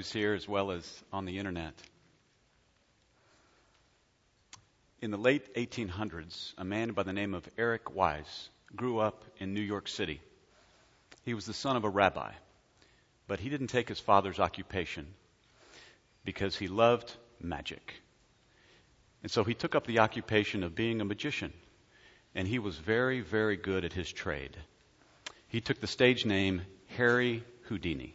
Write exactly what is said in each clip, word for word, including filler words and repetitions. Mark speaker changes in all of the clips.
Speaker 1: who's here as well as on the internet. In the late eighteen hundreds, a man by the name of Eric Wise grew up in New York City. He was the son of a rabbi, but he didn't take his father's occupation because he loved magic. And so he took up the occupation of being a magician, and he was very, very good at his trade. He took the stage name Harry Houdini.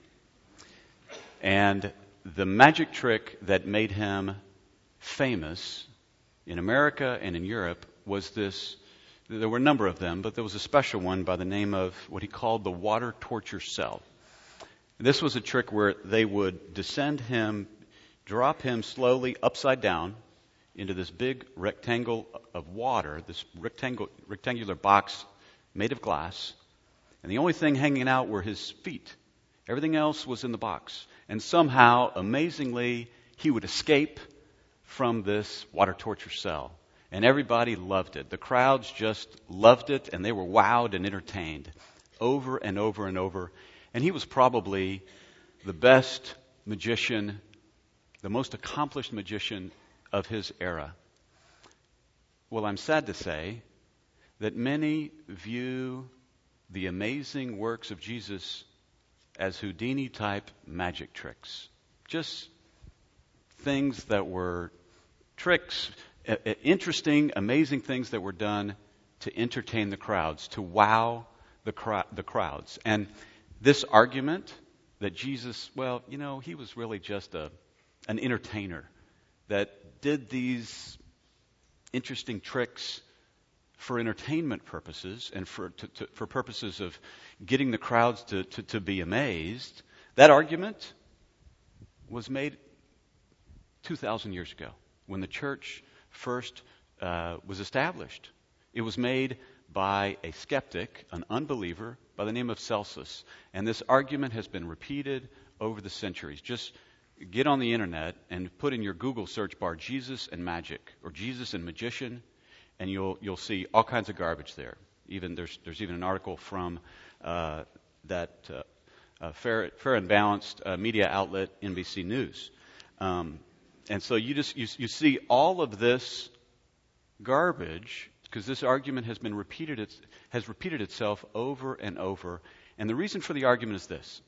Speaker 1: And the magic trick that made him famous in America and in Europe was this. There were a number of them, but there was a special one by the name of what he called the water torture cell. This was a trick where they would descend him, drop him slowly upside down into this big rectangle of water, this rectangle, rectangular box made of glass, and the only thing hanging out were his feet. Everything else was in the box. And somehow, amazingly, he would escape from this water torture cell. And everybody loved it. The crowds just loved it, and they were wowed and entertained over and over and over. And he was probably the best magician, the most accomplished magician of his era. Well, I'm sad to say that many view the amazing works of Jesus as Houdini-type magic tricks. Just things that were tricks, uh, interesting, amazing things that were done to entertain the crowds, to wow the, cr- the crowds. And this argument that Jesus, well, you know, he was really just a an entertainer that did these interesting tricks for entertainment purposes and for to, to, for purposes of getting the crowds to, to, to be amazed. That argument was made two thousand years ago when the church first uh, was established. It was made by a skeptic, an unbeliever, by the name of Celsus. And this argument has been repeated over the centuries. Just get on the internet and put in your Google search bar Jesus and magic or Jesus and magician, and you'll you'll see all kinds of garbage there. Even there's there's even an article from uh, that uh, uh, fair fair and balanced uh, media outlet N B C News, um, and so you just you you see all of this garbage because this argument has been repeated it has repeated itself over and over, and the reason for the argument is this.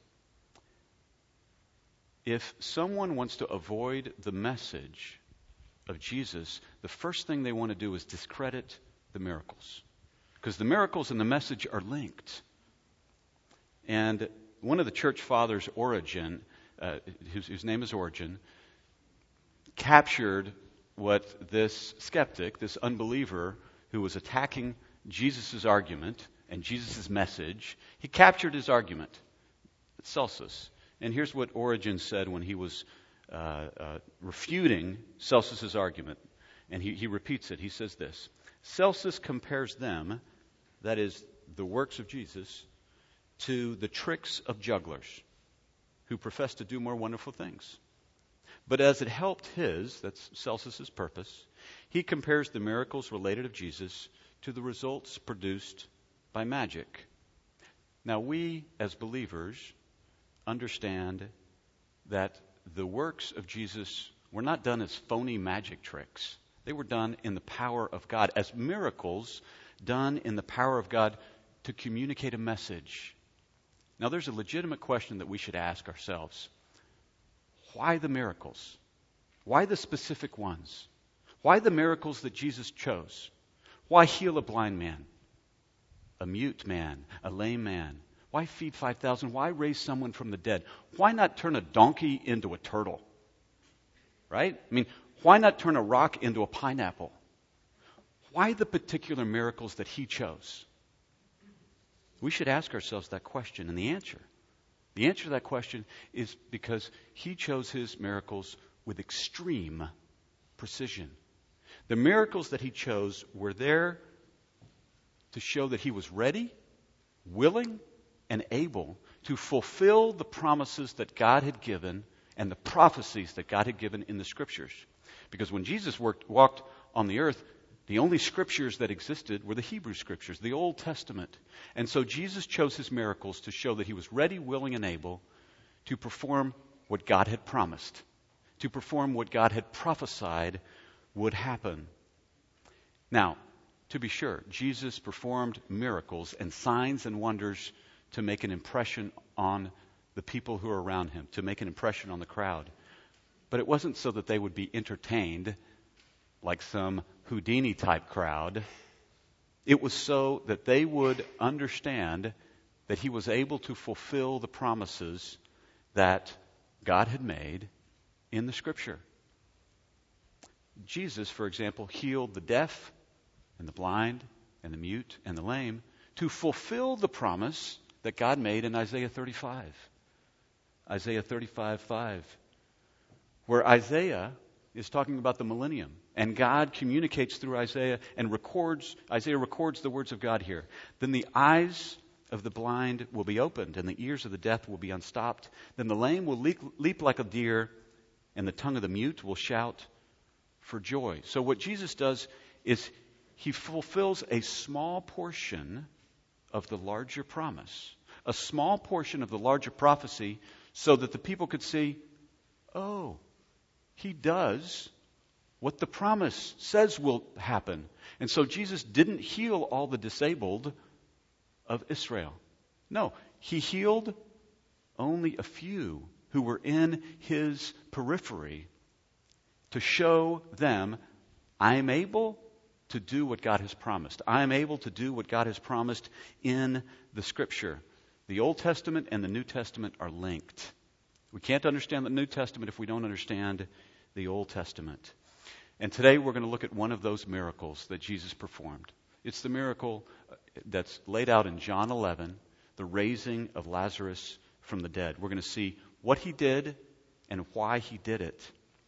Speaker 1: If someone wants to avoid the message of Jesus, the first thing they want to do is discredit the miracles. Because the miracles and the message are linked. And one of the church fathers, Origen, uh, whose, whose name is Origen, captured what this skeptic, this unbeliever who was attacking Jesus' argument and Jesus' message, he captured his argument. It's Celsus. And here's what Origen said when he was uh, uh, refuting Celsus' argument. And he, he repeats it. He says this. Celsus compares them, that is, the works of Jesus, to the tricks of jugglers who profess to do more wonderful things. But as it helped his, that's Celsus' purpose, he compares the miracles related of Jesus to the results produced by magic. Now we, as believers, understand that the works of Jesus were not done as phony magic tricks. They were done in the power of God, as miracles done in the power of God to communicate a message. Now there's a legitimate question that we should ask ourselves. Why the miracles? Why the specific ones? Why the miracles that Jesus chose? Why heal a blind man, a mute man, a lame man? Why feed five thousand? Why raise someone from the dead? Why not turn a donkey into a turtle? Right? I mean, why not turn a rock into a pineapple? Why the particular miracles that he chose? We should ask ourselves that question, and the answer, the answer to that question is because he chose his miracles with extreme precision. The miracles that he chose were there to show that he was ready, willing, and able to fulfill the promises that God had given and the prophecies that God had given in the Scriptures. Because when Jesus worked, walked on the earth, the only Scriptures that existed were the Hebrew Scriptures, the Old Testament. And so Jesus chose his miracles to show that he was ready, willing, and able to perform what God had promised, to perform what God had prophesied would happen. Now, to be sure, Jesus performed miracles and signs and wonders to make an impression on the people who are around him, to make an impression on the crowd. But it wasn't so that they would be entertained like some Houdini-type crowd. It was so that they would understand that he was able to fulfill the promises that God had made in the Scripture. Jesus, for example, healed the deaf and the blind and the mute and the lame to fulfill the promise that God made in Isaiah thirty-five. Isaiah thirty-five five, where Isaiah is talking about the millennium, and God communicates through Isaiah and records, Isaiah records the words of God here. Then the eyes of the blind will be opened, and the ears of the deaf will be unstopped. Then the lame will leap, leap like a deer, and the tongue of the mute will shout for joy. So what Jesus does is he fulfills a small portion of the larger promise, a small portion of the larger prophecy, so that the people could see, oh, he does what the promise says will happen. And so Jesus didn't heal all the disabled of Israel. No, he healed only a few who were in his periphery to show them, I am able to do what God has promised. I am able to do what God has promised in the Scripture. The Old Testament and the New Testament are linked. We can't understand the New Testament if we don't understand the Old Testament. And today we're going to look at one of those miracles that Jesus performed. It's the miracle that's laid out in John eleven, the raising of Lazarus from the dead. We're going to see what he did and why he did it.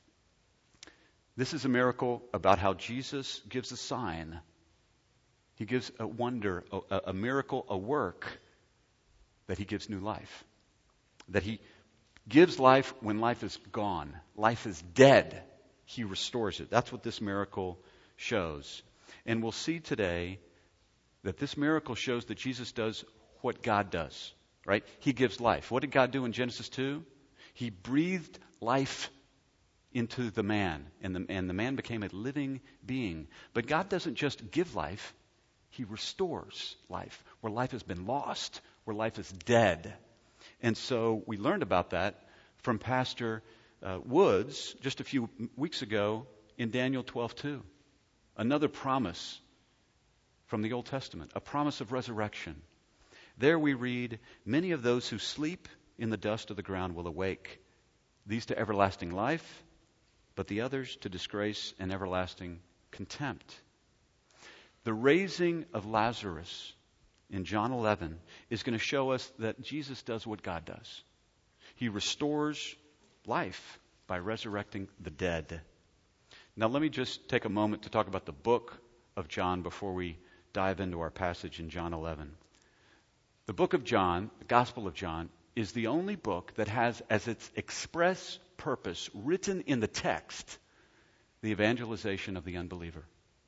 Speaker 1: This is a miracle about how Jesus gives a sign. He gives a wonder, a, a miracle, a work, that he gives new life. That he gives life when life is gone. Life is dead. He restores it. That's what this miracle shows. And we'll see today that this miracle shows that Jesus does what God does, right? He gives life. What did God do in Genesis two? He breathed life into the man, and the, and the man became a living being. But God doesn't just give life, he restores life. Where life has been lost, where life is dead. And so we learned about that from Pastor uh, Woods just a few weeks ago in Daniel twelve two. Another promise from the Old Testament, a promise of resurrection. There we read, many of those who sleep in the dust of the ground will awake, these to everlasting life, but the others to disgrace and everlasting contempt. The raising of Lazarus in John eleven is going to show us that Jesus does what God does. He restores life by resurrecting the dead. Now let me just take a moment to talk about the book of John before we dive into our passage in John eleven. The book of John, the Gospel of John, is the only book that has as its express purpose, written in the text, the evangelization of the unbeliever.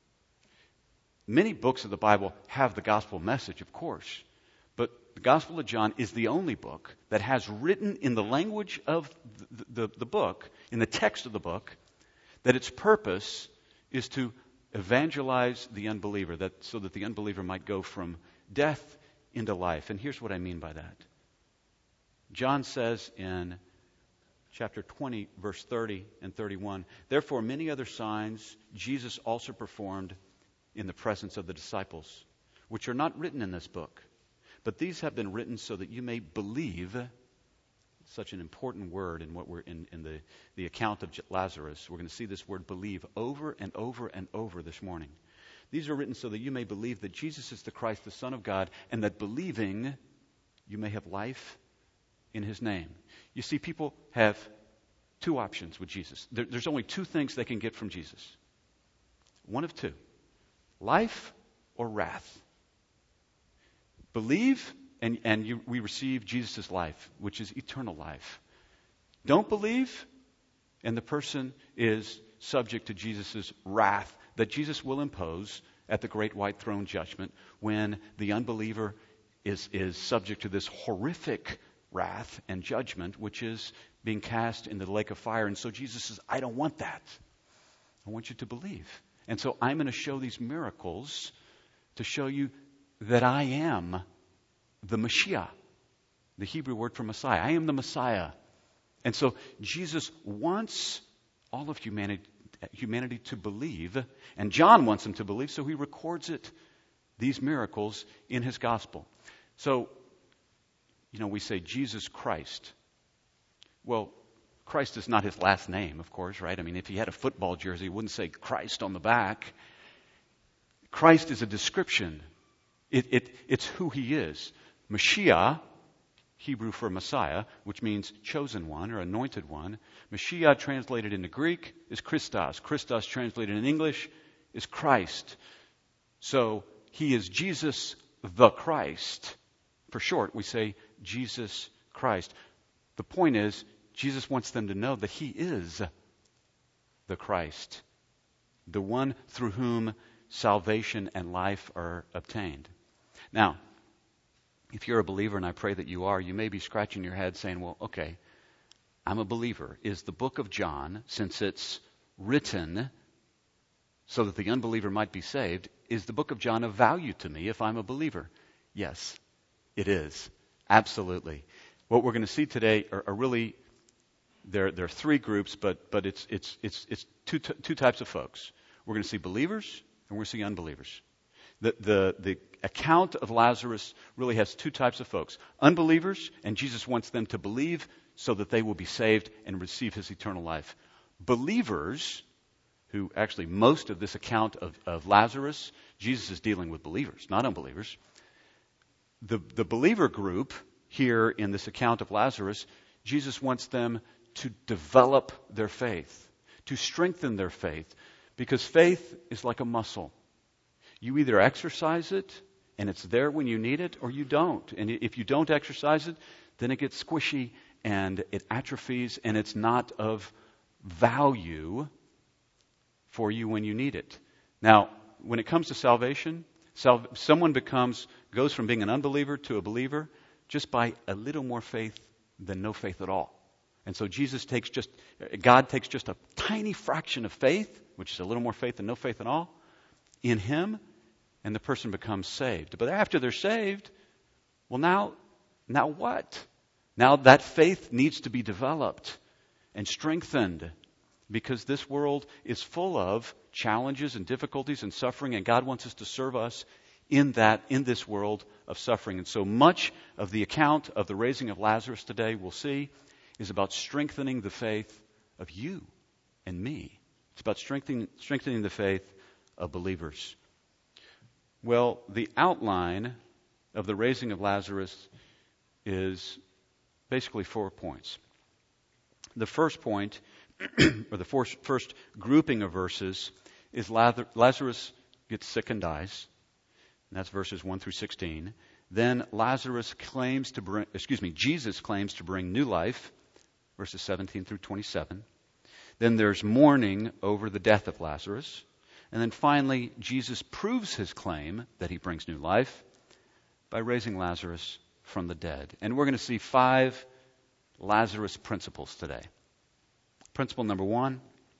Speaker 1: Many books of the Bible have the gospel message, of course, but the Gospel of John is the only book that has written in the language of the, the, the book, in the text of the book, that its purpose is to evangelize the unbeliever, that so that the unbeliever might go from death into life. And here's what I mean by that. John says in chapter twenty, verse thirty and thirty-one, therefore many other signs Jesus also performed in the presence of the disciples, which are not written in this book. But these have been written so that you may believe. Such an important word in what we're in, in the, the account of Lazarus. We're going to see this word believe over and over and over this morning. These are written so that you may believe that Jesus is the Christ, the Son of God, and that believing you may have life in his name. You see, people have two options with Jesus. There, there's only two things they can get from Jesus. One of two. Life or wrath. Believe and, and you, we receive Jesus' life, which is eternal life. Don't believe, and the person is subject to Jesus' wrath that Jesus will impose at the great white throne judgment when the unbeliever is, is subject to this horrific wrath and judgment, which is being cast into the lake of fire. And so Jesus says, I don't want that. I want you to believe. And so I'm going to show these miracles to show you that I am the Mashiach, the Hebrew word for Messiah. I am the Messiah. And so Jesus wants all of humanity, humanity to believe, and John wants them to believe, so he records it, these miracles, in his gospel. So, you know, we say Jesus Christ. Well, Christ is not his last name, of course, right? I mean, if he had a football jersey, he wouldn't say Christ on the back. Christ is a description. It, it, it's who he is. Mashiach, Hebrew for Messiah, which means chosen one or anointed one. Mashiach translated into Greek is Christos. Christos translated in English is Christ. So he is Jesus the Christ. For short, we say Jesus Christ. The point is, Jesus wants them to know that he is the Christ, the one through whom salvation and life are obtained. Now, if you're a believer, and I pray that you are, you may be scratching your head saying, well, okay, I'm a believer. Is the book of John, since it's written so that the unbeliever might be saved, is the book of John of value to me if I'm a believer? Yes, it is. Absolutely. What we're going to see today are, are really, there, there are three groups, but, but it's, it's, it's, it's two, t- two types of folks. We're going to see believers, and we're going to see unbelievers. The, the, the account of Lazarus really has two types of folks. Unbelievers, and Jesus wants them to believe so that they will be saved and receive his eternal life. Believers, who actually most of this account of, of Lazarus, Jesus is dealing with believers, not unbelievers. The, the believer group here in this account of Lazarus, Jesus wants them to develop their faith, to strengthen their faith, because faith is like a muscle. You either exercise it, and it's there when you need it, or you don't. And if you don't exercise it, then it gets squishy, and it atrophies, and it's not of value for you when you need it. Now, when it comes to salvation, sal- someone becomes, goes from being an unbeliever to a believer just by a little more faith than no faith at all. And so Jesus takes just, God takes just a tiny fraction of faith, which is a little more faith than no faith at all, in him, and the person becomes saved. But after they're saved, well, now, now what? Now that faith needs to be developed and strengthened, because this world is full of challenges and difficulties and suffering, and God wants us to serve us in that, in this world of suffering. And so much of the account of the raising of Lazarus today, we'll see, is about strengthening the faith of you and me. It's about strengthening, strengthening the faith of believers. Well, the outline of the raising of Lazarus is basically four points. The first point, or the first, first grouping of verses, is Lazarus gets sick and dies. And that's verses one through sixteen. Then Lazarus claims to bring, excuse me, Jesus claims to bring new life, verses seventeen through twenty-seven. Then there's mourning over the death of Lazarus. And then finally, Jesus proves his claim that he brings new life by raising Lazarus from the dead. And we're going to see five Lazarus principles today. Principle number one,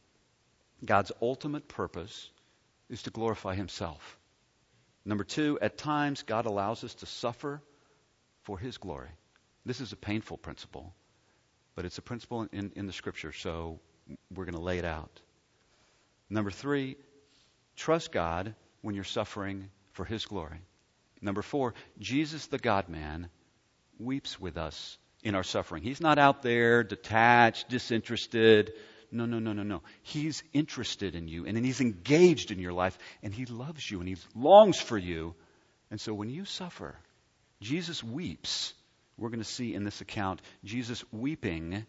Speaker 1: God's ultimate purpose is to glorify himself. Number two, at times God allows us to suffer for his glory. This is a painful principle, but it's a principle in, in the scripture, so we're going to lay it out. Number three, trust God when you're suffering for his glory. Number four, Jesus the God-man weeps with us in our suffering. He's not out there detached, disinterested. No, no, no, no, no. He's interested in you, and he's engaged in your life, and he loves you, and he longs for you. And so when you suffer, Jesus weeps. We're going to see in this account Jesus weeping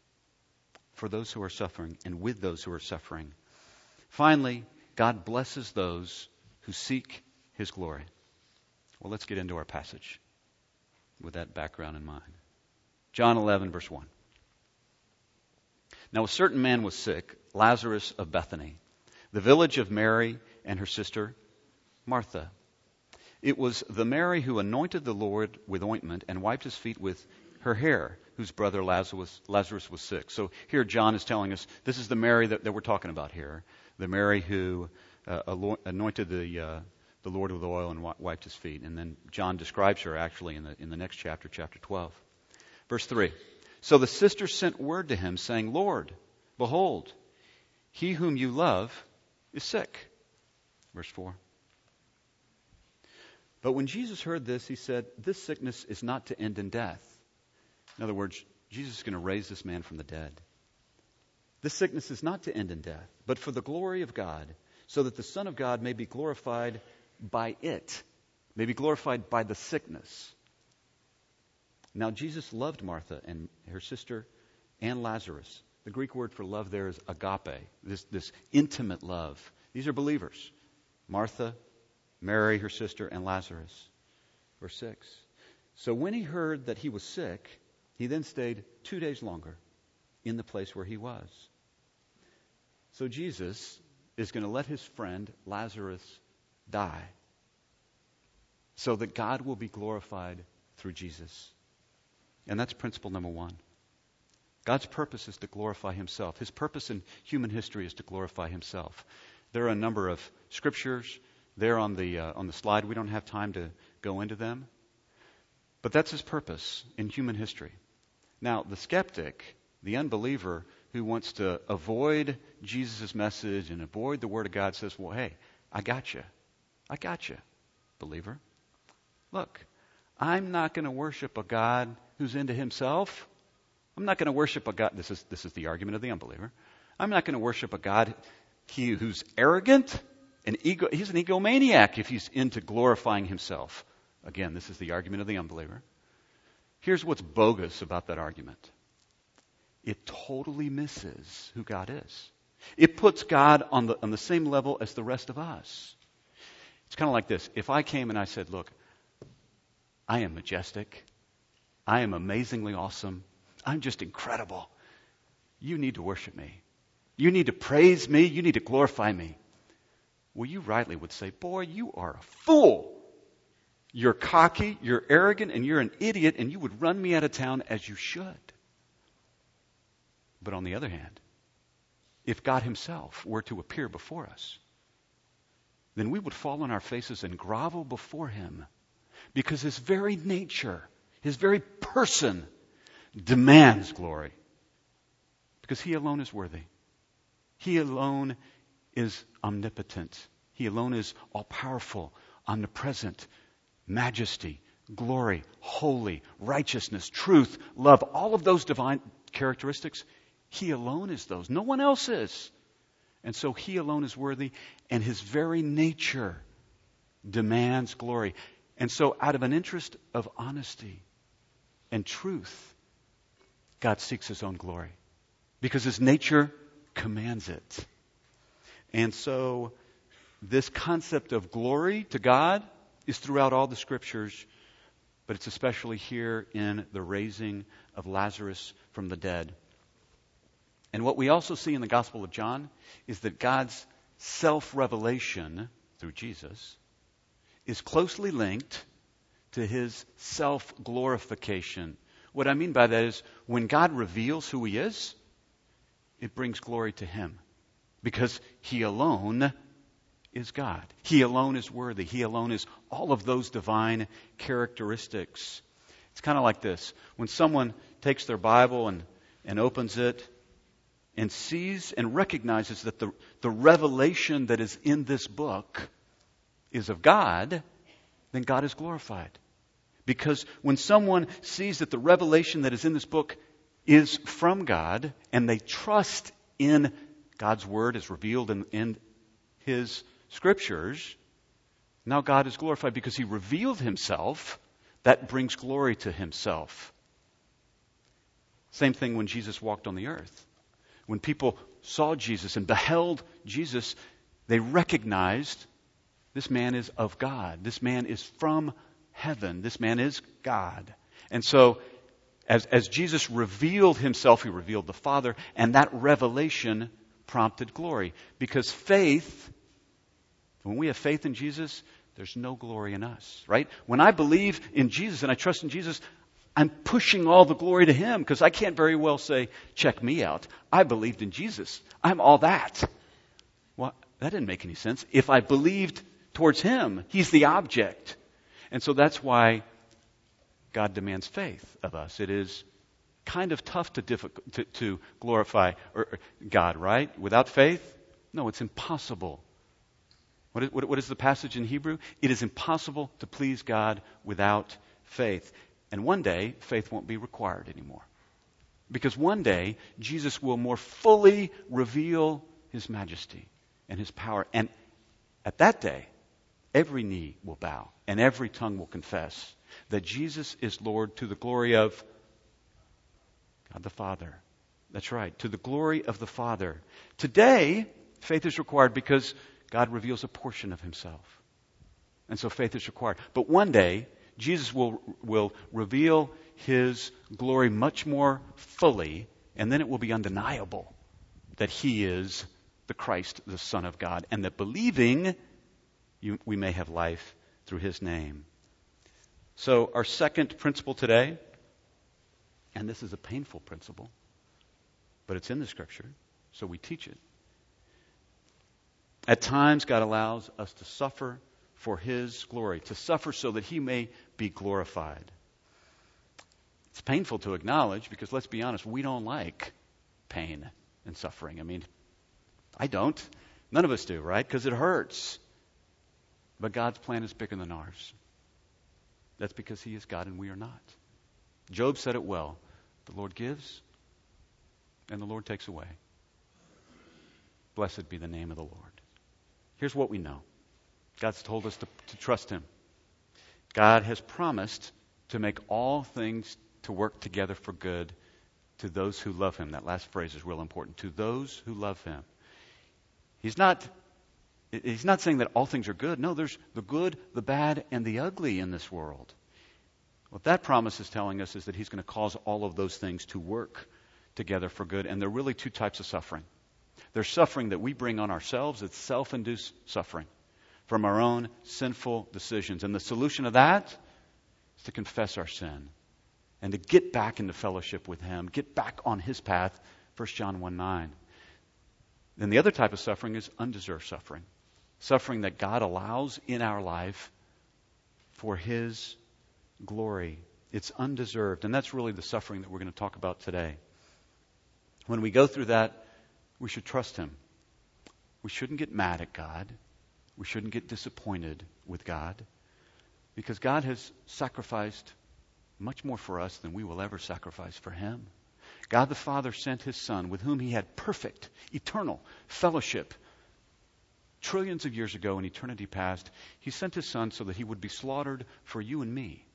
Speaker 1: for those who are suffering and with those who are suffering. Finally, God blesses those who seek his glory. Well, let's get into our passage with that background in mind. John eleven, verse one. Now a certain man was sick, Lazarus of Bethany, the village of Mary and her sister Martha. It was the Mary who anointed the Lord with ointment and wiped his feet with her hair, whose brother Lazarus, Lazarus was sick. So here John is telling us this is the Mary that, that we're talking about here, the Mary who uh, anointed the uh, the Lord with oil and wiped his feet. And then John describes her actually in the in the next chapter, chapter twelve. Verse three. So the sister sent word to him, saying, Lord, behold, he whom you love is sick. Verse four. But when Jesus heard this, he said, this sickness is not to end in death. In other words, Jesus is going to raise this man from the dead. This sickness is not to end in death, but for the glory of God, so that the Son of God may be glorified by it, may be glorified by the sickness. Now, Jesus loved Martha and her sister and Lazarus. The Greek word for love there is agape, this, this intimate love. These are believers. Martha, Mary, her sister, and Lazarus. Verse six. So when he heard that he was sick, he then stayed two days longer in the place where he was. So Jesus is going to let his friend Lazarus die so that God will be glorified through Jesus. And that's principle number one. God's purpose is to glorify himself. His purpose in human history is to glorify himself. There are a number of scriptures there on the uh, on the slide. We don't have time to go into them. But that's his purpose in human history. Now, the skeptic, the unbeliever who wants to avoid Jesus' message and avoid the Word of God says, well, hey, I got you. I got you, believer. Look, I'm not going to worship a God who's into himself. I'm not going to worship a God. This is this is the argument of the unbeliever. I'm not going to worship a God he who's arrogant and ego. He's an egomaniac if he's into glorifying himself. Again, this is the argument of the unbeliever. Here's what's bogus about that argument. It totally misses who God is. It puts God on the on the same level as the rest of us. It's kind of like this. If I came and I said, look, I am majestic. I am amazingly awesome. I'm just incredible. You need to worship me. You need to praise me. You need to glorify me. Well, you rightly would say, boy, you are a fool. You're cocky, you're arrogant, and you're an idiot, and you would run me out of town as you should. But on the other hand, if God himself were to appear before us, then we would fall on our faces and grovel before him because his very nature, his very person demands glory because he alone is worthy. He alone is omnipotent. He alone is all-powerful, omnipresent, majesty, glory, holy, righteousness, truth, love, all of those divine characteristics, he alone is those. No one else is. And so he alone is worthy, and his very nature demands glory. And so out of an interest of honesty and truth, God seeks his own glory because his nature commands it. And so this concept of glory to God is throughout all the scriptures, but it's especially here in the raising of Lazarus from the dead. And what we also see in the Gospel of John is that God's self-revelation through Jesus is closely linked to his self-glorification. What I mean by that is when God reveals who he is, it brings glory to him because he alone is God. He alone is worthy. He alone is all of those divine characteristics. It's kind of like this. When someone takes their Bible and, and opens it and sees and recognizes that the, the revelation that is in this book is of God, then God is glorified. Because when someone sees that the revelation that is in this book is from God and they trust in God's word as revealed in, in his scriptures, now God is glorified because he revealed himself. That brings glory to himself. Same thing when Jesus walked on the earth. When people saw Jesus and beheld Jesus, they recognized this man is of God. This man is from heaven. This man is God. And so as, as Jesus revealed himself, he revealed the Father, and that revelation prompted glory. Because faith, when we have faith in Jesus, there's no glory in us, right? When I believe in Jesus and I trust in Jesus, I'm pushing all the glory to Him because I can't very well say, check me out. I believed in Jesus. I'm all that. Well, that didn't make any sense. If I believed towards Him, He's the object. And so that's why God demands faith of us. It is kind of tough to, difficult, to, to glorify or, or God, right? Without faith? No, it's impossible. What is, what, what is the passage in Hebrew? It is impossible to please God without faith. And one day, faith won't be required anymore. Because one day, Jesus will more fully reveal His majesty and His power. And at that day, every knee will bow and every tongue will confess that Jesus is Lord to the glory of God the Father. That's right, to the glory of the Father. Today, faith is required because God reveals a portion of Himself. And so faith is required. But one day, Jesus will, will reveal His glory much more fully, and then it will be undeniable that He is the Christ, the Son of God, and that believing, you, we may have life through His name. So our second principle today, and this is a painful principle, but it's in the Scripture, so we teach it. At times, God allows us to suffer for His glory, to suffer so that He may be glorified. It's painful to acknowledge because, let's be honest, we don't like pain and suffering. I mean, I don't. None of us do, right? Because it hurts. But God's plan is bigger than ours. That's because He is God and we are not. Job said it well. The Lord gives and the Lord takes away. Blessed be the name of the Lord. Here's what we know. God's told us to, to trust Him. God has promised to make all things to work together for good to those who love Him. That last phrase is real important. To those who love Him. He's not, he's not saying that all things are good. No, there's the good, the bad, and the ugly in this world. What that promise is telling us is that He's going to cause all of those things to work together for good. And there are really two types of suffering. There's suffering that we bring on ourselves. It's self-induced suffering from our own sinful decisions. And the solution to that is to confess our sin and to get back into fellowship with Him, get back on His path, First John one nine. Then the other type of suffering is undeserved suffering, suffering that God allows in our life for His glory. It's undeserved, and that's really the suffering that we're going to talk about today. When we go through that, we should trust Him. We shouldn't get mad at God. We shouldn't get disappointed with God, because God has sacrificed much more for us than we will ever sacrifice for Him. God the Father sent His Son, with whom He had perfect, eternal fellowship. Trillions of years ago in eternity past, He sent His Son so that He would be slaughtered for you and me.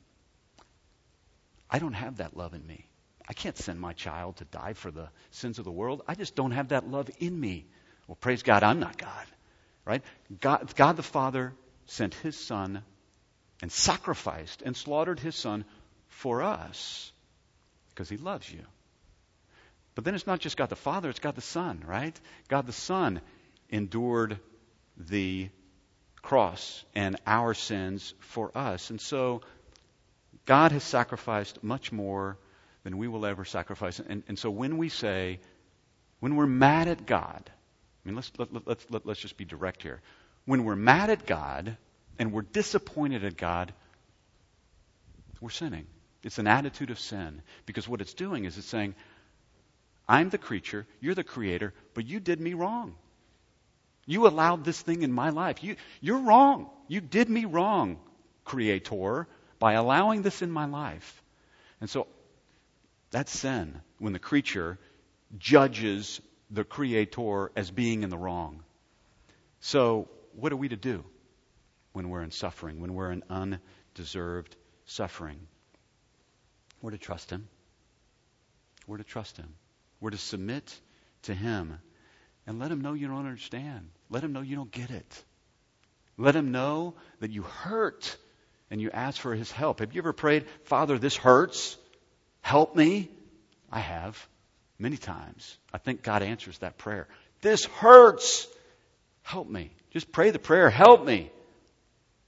Speaker 1: I don't have that love in me. I can't send my child to die for the sins of the world. I just don't have that love in me. Well, praise God, I'm not God. Right? God, God the Father sent His Son and sacrificed and slaughtered His Son for us because He loves you. But then it's not just God the Father, it's God the Son, right? God the Son endured the cross and our sins for us. And so God has sacrificed much more than we will ever sacrifice. And, and so when we say, when we're mad at God, I mean, let's, let, let, let's, let, let's just be direct here. When we're mad at God and we're disappointed at God, we're sinning. It's an attitude of sin. Because what it's doing is it's saying, I'm the creature, you're the creator, but you did me wrong. You allowed this thing in my life. You, you're wrong. You did me wrong, Creator, by allowing this in my life. And so that's sin, when the creature judges the Creator as being in the wrong. So what are we to do when we're in suffering, when we're in undeserved suffering? We're to trust Him. We're to trust Him. We're to submit to Him and let Him know you don't understand. Let Him know you don't get it. Let Him know that you hurt and you ask for His help. Have you ever prayed, Father, this hurts? Help me? I have many times. I think God answers that prayer. This hurts. Help me. Just pray the prayer, help me.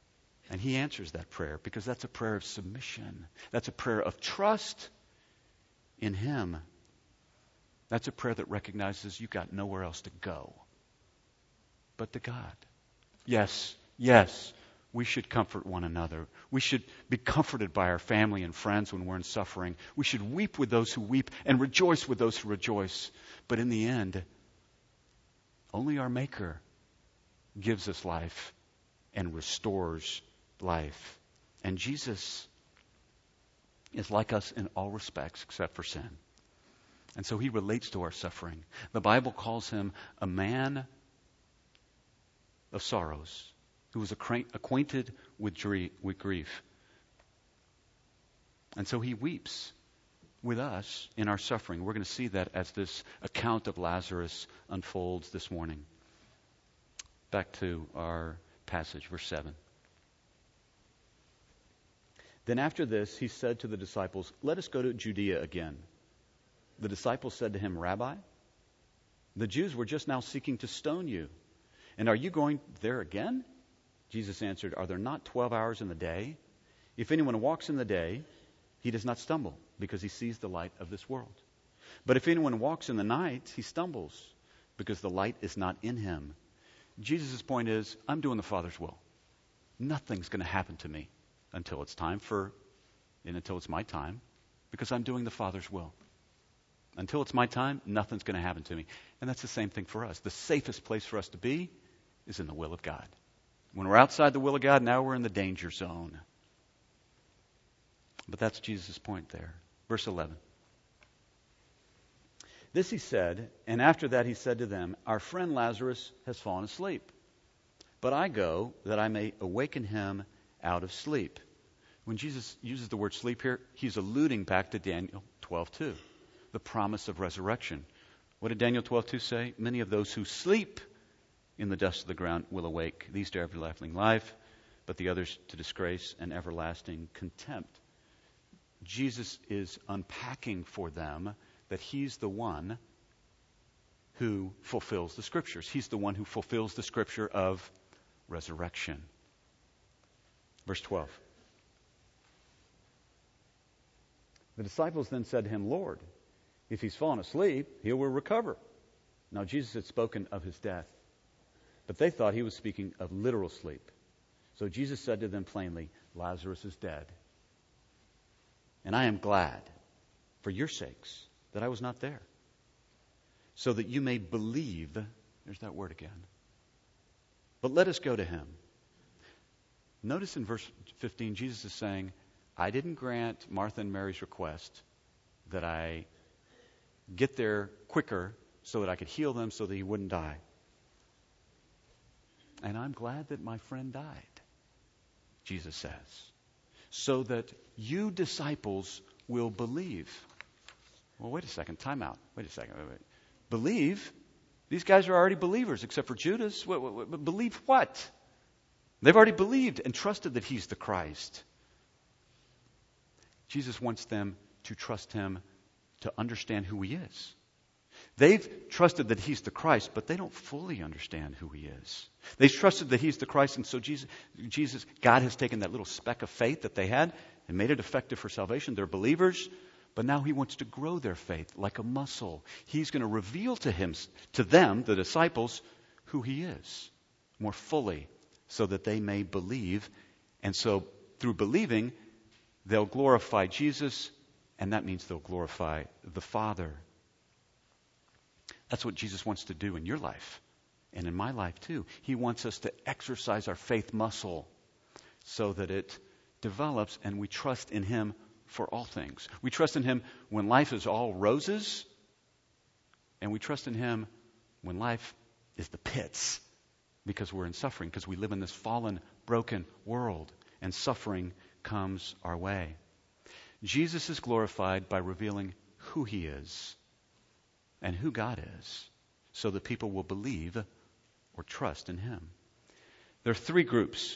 Speaker 1: And he answers that prayer because that's a prayer of submission. That's a prayer of trust in him. That's a prayer that recognizes you've got nowhere else to go but to God. Yes, yes, we should comfort one another. We should be comforted by our family and friends when we're in suffering. We should weep with those who weep and rejoice with those who rejoice. But in the end, only our Maker gives us life and restores life. And Jesus is like us in all respects except for sin. And so he relates to our suffering. The Bible calls him a man of sorrows, who was acquainted with grief. And so he weeps with us in our suffering. We're going to see that as this account of Lazarus unfolds this morning. Back to our passage, verse seven. Then after this, he said to the disciples, "Let us go to Judea again." The disciples said to him, "Rabbi, the Jews were just now seeking to stone you. And are you going there again?" Jesus answered, "Are there not twelve hours in the day? If anyone walks in the day, he does not stumble, because he sees the light of this world. But if anyone walks in the night, he stumbles, because the light is not in him." Jesus' point is, I'm doing the Father's will. Nothing's going to happen to me until it's time for, and until it's my time, because I'm doing the Father's will. Until it's my time, nothing's going to happen to me. And that's the same thing for us. The safest place for us to be is in the will of God. When we're outside the will of God, now we're in the danger zone. But that's Jesus' point there. Verse eleven. This he said, and after that he said to them, "Our friend Lazarus has fallen asleep, but I go that I may awaken him out of sleep." When Jesus uses the word sleep here, he's alluding back to Daniel twelve two, the promise of resurrection. What did Daniel twelve two say? "Many of those who sleep in the dust of the ground will awake, these to everlasting life, but the others to disgrace and everlasting contempt." Jesus is unpacking for them that he's the one who fulfills the Scriptures. He's the one who fulfills the Scripture of resurrection. Verse twelve. The disciples then said to him, "Lord, if he's fallen asleep, he will recover." Now Jesus had spoken of his death, but they thought he was speaking of literal sleep. So Jesus said to them plainly, "Lazarus is dead. And I am glad, for your sakes, that I was not there, so that you may believe." There's that word again. "But let us go to him." Notice in verse fifteen, Jesus is saying, I didn't grant Martha and Mary's request that I get there quicker so that I could heal them so that he wouldn't die. And I'm glad that my friend died, Jesus says, so that you disciples will believe. Well, wait a second. Time out. Wait a second. Wait, wait. Believe? These guys are already believers, except for Judas. Wait, wait, wait, believe what? They've already believed and trusted that he's the Christ. Jesus wants them to trust him, to understand who he is. They've trusted that he's the Christ, but they don't fully understand who he is. They've trusted that he's the Christ, and so Jesus, Jesus, God has taken that little speck of faith that they had and made it effective for salvation. They're believers, but now he wants to grow their faith like a muscle. He's going to reveal to him, to them, the disciples, who he is more fully, so that they may believe. And so through believing, they'll glorify Jesus, and that means they'll glorify the Father. That's what Jesus wants to do in your life and in my life too. He wants us to exercise our faith muscle so that it develops and we trust in him for all things. We trust in him when life is all roses, and we trust in him when life is the pits, because we're in suffering, because we live in this fallen, broken world, and suffering comes our way. Jesus is glorified by revealing who he is and who God is, so that people will believe or trust in him. There are three groups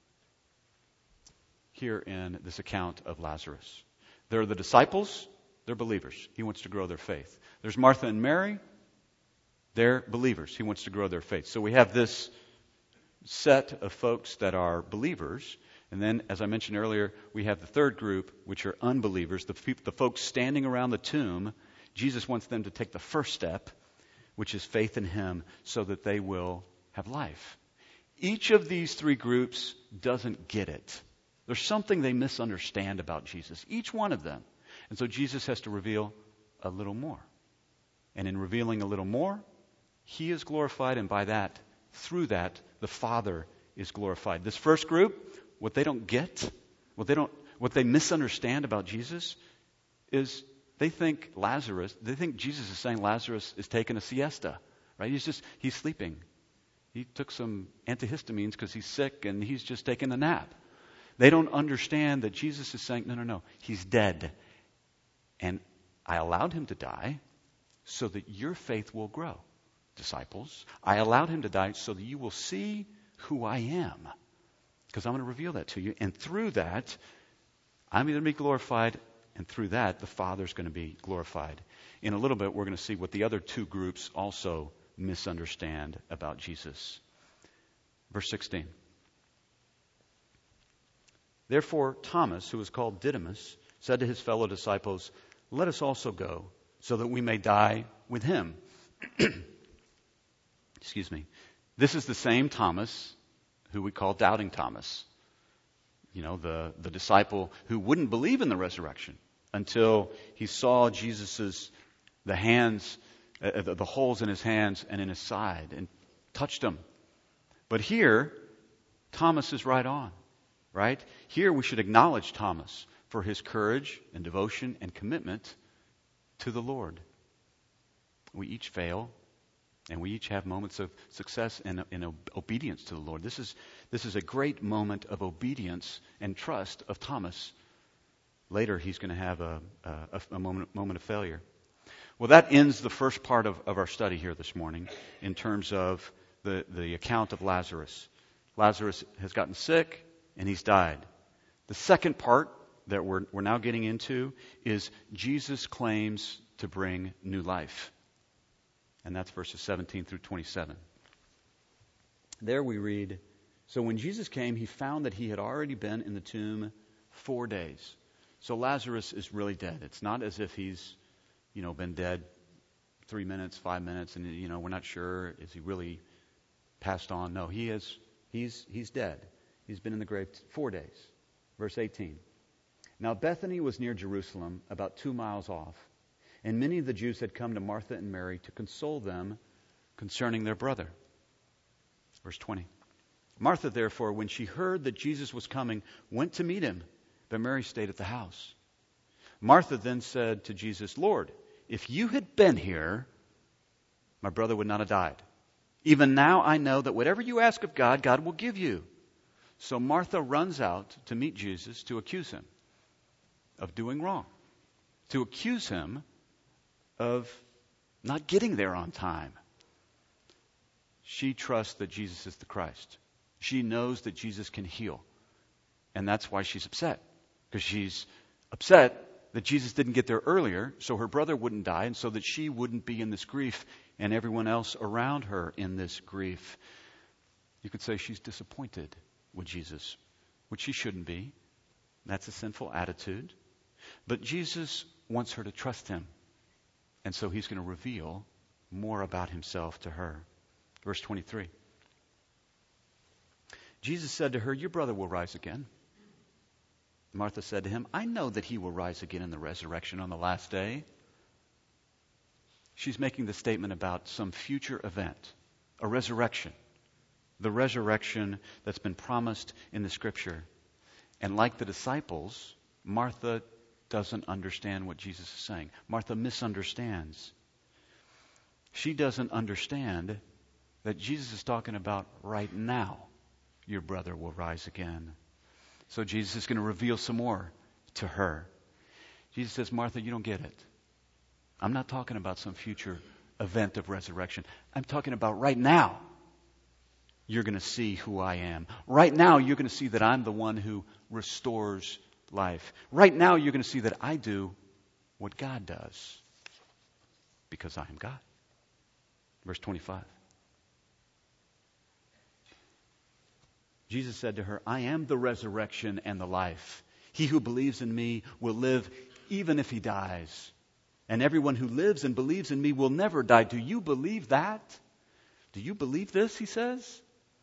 Speaker 1: here in this account of Lazarus. There are the disciples, they're believers. He wants to grow their faith. There's Martha and Mary, they're believers. He wants to grow their faith. So we have this set of folks that are believers, And then, as I mentioned earlier, we have the third group, which are unbelievers, the, fe- the folks standing around the tomb. Jesus wants them to take the first step, which is faith in him, so that they will have life. Each of these three groups doesn't get it. There's something they misunderstand about Jesus, each one of them. And so Jesus has to reveal a little more. And in revealing a little more, he is glorified, and by that, through that, the Father is glorified. This first group, what they don't get, what they don't, what they misunderstand about Jesus is they think Lazarus, they think Jesus is saying Lazarus is taking a siesta, right? He's just, he's sleeping. He took some antihistamines because he's sick and he's just taking a nap. They don't understand that Jesus is saying, no, no, no, he's dead. And I allowed him to die so that your faith will grow, disciples. I allowed him to die so that you will see who I am, because I'm going to reveal that to you. And through that, I'm going to be glorified, and through that, the Father's going to be glorified. In a little bit, we're going to see what the other two groups also misunderstand about Jesus. Verse sixteen. Therefore, Thomas, who was called Didymus, said to his fellow disciples, "Let us also go, so that we may die with him." Excuse me. This is the same Thomas who we call Doubting Thomas. You know, the, the disciple who wouldn't believe in the resurrection until he saw Jesus's, the hands, uh, the, the holes in his hands and in his side, and touched them. But here, Thomas is right on, right? Here we should acknowledge Thomas for his courage and devotion and commitment to the Lord. We each fail, and we each have moments of success and in, in obedience to the Lord. This is this is a great moment of obedience and trust of Thomas. Later, he's going to have a, a, a moment, moment of failure. Well, that ends the first part of, of our study here this morning in terms of the, the account of Lazarus. Lazarus has gotten sick, and he's died. The second part that we're, we're now getting into is Jesus claims to bring new life. And that's verses seventeen through twenty-seven. There we read, "So when Jesus came, he found that he had already been in the tomb four days." So Lazarus is really dead. It's not as if he's, you know, been dead three minutes, five minutes, and, you know, we're not sure, is he really passed on? No, he is, he's, he's dead. He's been in the grave four days. Verse eighteen. "Now Bethany was near Jerusalem, about two miles off. And many of the Jews had come to Martha and Mary to console them concerning their brother." Verse twenty. "Martha, therefore, when she heard that Jesus was coming, went to meet him, but Mary stayed at the house. Martha then said to Jesus, 'Lord, if you had been here, my brother would not have died. Even now I know that whatever you ask of God, God will give you.' So Martha runs out to meet Jesus to accuse him of doing wrong, to accuse him of not getting there on time. She trusts that Jesus is the Christ. She knows that Jesus can heal. And that's why she's upset. Because she's upset that Jesus didn't get there earlier, so her brother wouldn't die, and so that she wouldn't be in this grief, and everyone else around her in this grief. You could say she's disappointed with Jesus, which she shouldn't be. That's a sinful attitude. But Jesus wants her to trust him. And so he's going to reveal more about himself to her. Verse twenty-three. Jesus said to her, "Your brother will rise again." Martha said to him, "I know that he will rise again in the resurrection on the last day." She's making the statement about some future event, a resurrection. The resurrection that's been promised in the Scripture. And like the disciples, Martha doesn't understand what Jesus is saying. Martha misunderstands. She doesn't understand that Jesus is talking about right now, your brother will rise again. So Jesus is going to reveal some more to her. Jesus says, "Martha, you don't get it. I'm not talking about some future event of resurrection. I'm talking about right now. You're going to see who I am. Right now, you're going to see that I'm the one who restores life. Right now, you're going to see that I do what God does, because I am God." Verse twenty-five. Jesus said to her, I am the resurrection and the life. He who believes in me will live even if he dies. And everyone who lives and believes in me will never die. Do you believe that? Do you believe this, he says?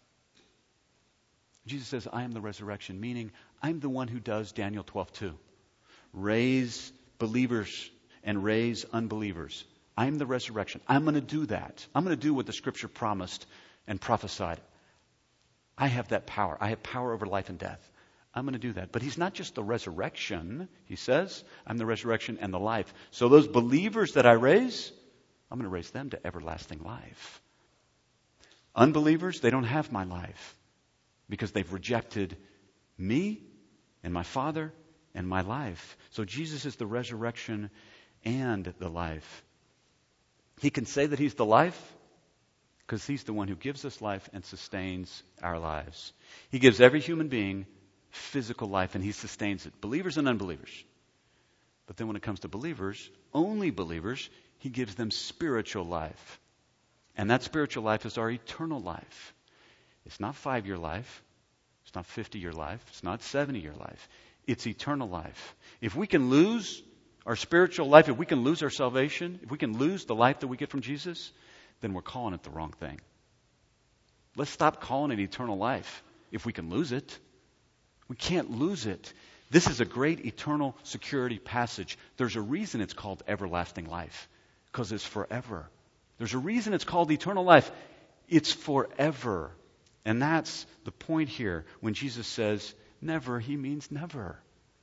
Speaker 1: Jesus says, I am the resurrection, meaning I'm the one who does Daniel twelve two. Raise believers and raise unbelievers. I'm the resurrection. I'm going to do that. I'm going to do what the Scripture promised and prophesied. I have that power. I have power over life and death. I'm going to do that. But he's not just the resurrection, he says. I'm the resurrection and the life. So those believers that I raise, I'm going to raise them to everlasting life. Unbelievers, they don't have my life because they've rejected me and my Father and my life. So Jesus is the resurrection and the life. He can say that he's the life because he's the one who gives us life and sustains our lives. He gives every human being physical life and he sustains it, believers and unbelievers. But then when it comes to believers, only believers, he gives them spiritual life. And that spiritual life is our eternal life. It's not five-year life. It's not fifty-year life. It's not seventy-year life. It's eternal life. If we can lose our spiritual life, if we can lose our salvation, if we can lose the life that we get from Jesus, then we're calling it the wrong thing. Let's stop calling it eternal life if we can lose it. We can't lose it. This is a great eternal security passage. There's a reason it's called everlasting life, because it's forever. There's a reason it's called eternal life. It's forever. And that's the point here. When Jesus says never, he means never.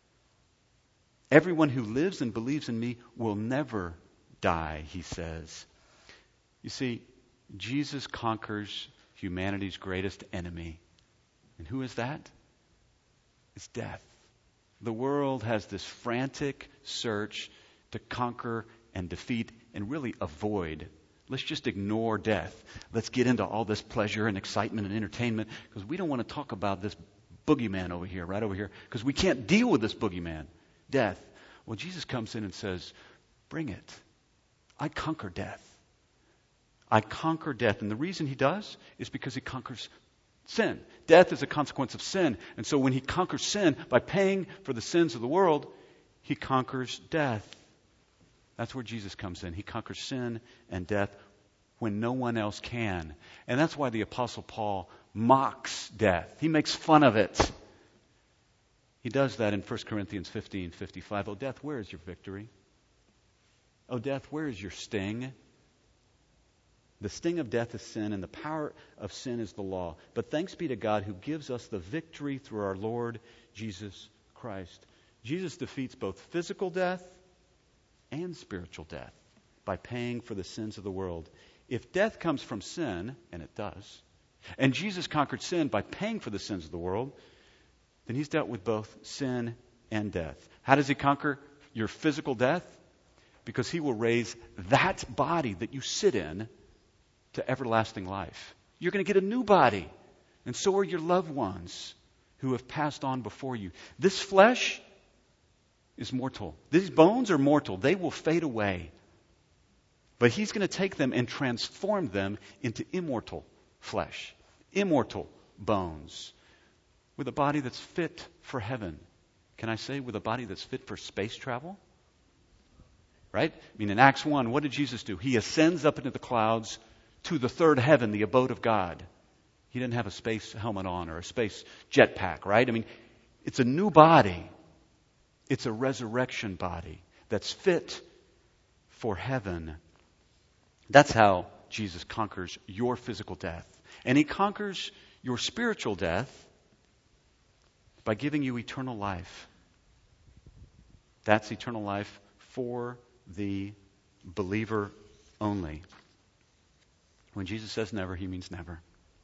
Speaker 1: Everyone who lives and believes in me will never die, he says. You see, Jesus conquers humanity's greatest enemy. And who is that? It's death. The world has this frantic search to conquer and defeat and really avoid. Let's just ignore death. Let's get into all this pleasure and excitement and entertainment because we don't want to talk about this boogeyman over here, right over here, because we can't deal with this boogeyman, death. Well, Jesus comes in and says, bring it. I conquer death. I conquer death. And the reason he does is because he conquers sin. Death is a consequence of sin. And so when he conquers sin by paying for the sins of the world, he conquers death. That's where Jesus comes in. He conquers sin and death when no one else can. And that's why the Apostle Paul mocks death. He makes fun of it. He does that in First Corinthians fifteen fifty-five. Oh, death, where is your victory? Oh, death, where is your sting? The sting of death is sin, and the power of sin is the law. But thanks be to God who gives us the victory through our Lord Jesus Christ. Jesus defeats both physical death and spiritual death by paying for the sins of the world. If death comes from sin, and it does, and Jesus conquered sin by paying for the sins of the world, then he's dealt with both sin and death. How does he conquer your physical death? Because he will raise that body that you sit in to everlasting life. You're going to get a new body, and so are your loved ones who have passed on before you. This flesh is mortal. These bones are mortal. They will fade away. But he's going to take them and transform them into immortal flesh, immortal bones, with a body that's fit for heaven. Can I say with a body that's fit for space travel? Right? I mean, in Acts one, what did Jesus do? He ascends up into the clouds to the third heaven, the abode of God. He didn't have a space helmet on or a space jetpack, right? I mean, it's a new body. It's a resurrection body that's fit for heaven. That's how Jesus conquers your physical death. And he conquers your spiritual death by giving you eternal life. That's eternal life for the believer only. When Jesus says never, he means never.